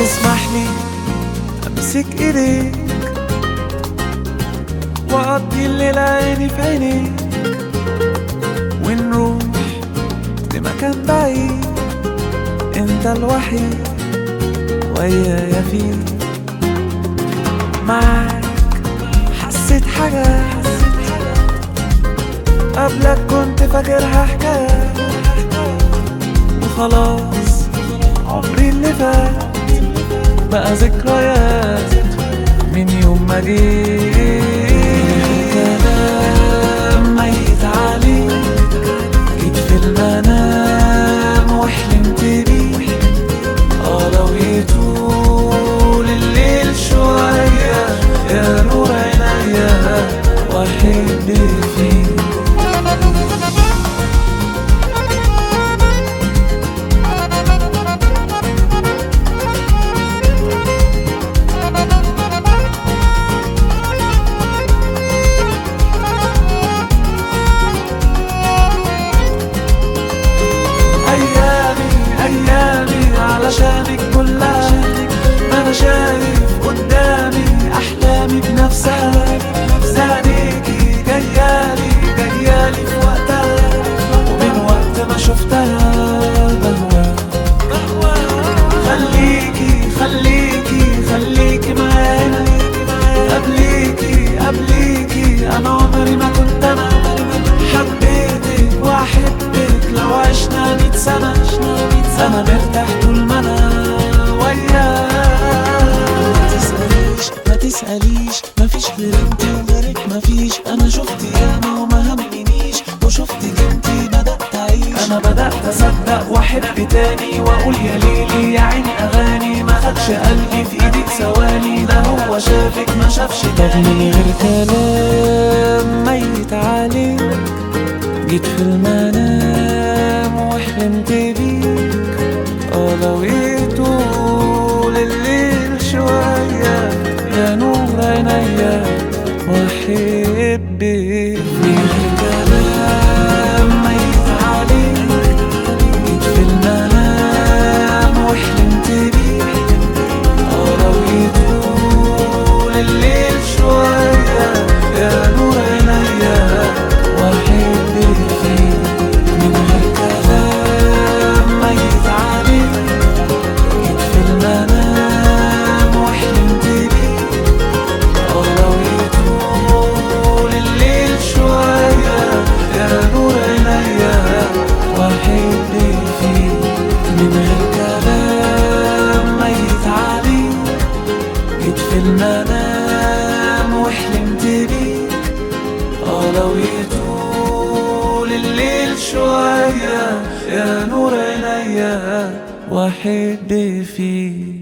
تسمح لي امسك ايديك واقضي الليل عيني في عينيك، ونروح لمكان بعيد انت الوحيد ويايا فيه. معاك حسيت حاجات قبلك كنت فاكرها حكاية، وخلاص عمري اللي فات بقى ذكريات من يوم ما جيت. كلام ميت عليك جيت في المنام وحلمت بيك، لو يطول الليل شوية يا نور عينيا واحب فيك. علشانك كلها انا شايف قدامي احلامي بنفسها، زعليكي جايالي في وقتها، ومن وقت ما شفتها بهواك. خليكي معانا، قبليكي انا عمري ما كنت انا حبيتك واحبك لو عشنا 100 سنة، انا مرتاح طول ما انا وياك. ما تسأليش مفيش غير انتي وغيرك مفيش، انا شفت ياما وما همنيش وشفتك انتي بدأت اعيش، انا بدأت اصدق واحب تاني واقول يا ليلي يا عيني اغاني، ما خدش قلبي في ايدك ثواني، ده هو شافك ما شافش تاني. من غير كلام ميت عليك جيت في المنام وحلمت بيك، لو يطول الليل شوية يا نور عينيا واحب بيك. من غير كلام ميت عليك جيت في المنام وحلمت بيك، لو يطول الليل شوية يا نور عينيا واحب فيك. من غير كلام ميت عليك جيت في المنام وحلمت بيك، لو يطول الليل شوية يا نور عينيا واحب فيك. من غير كلام ميت عليك جيت في المنام وحلمت بيك، لو يطول الليل شوية يا نور عينيا واحب فيك.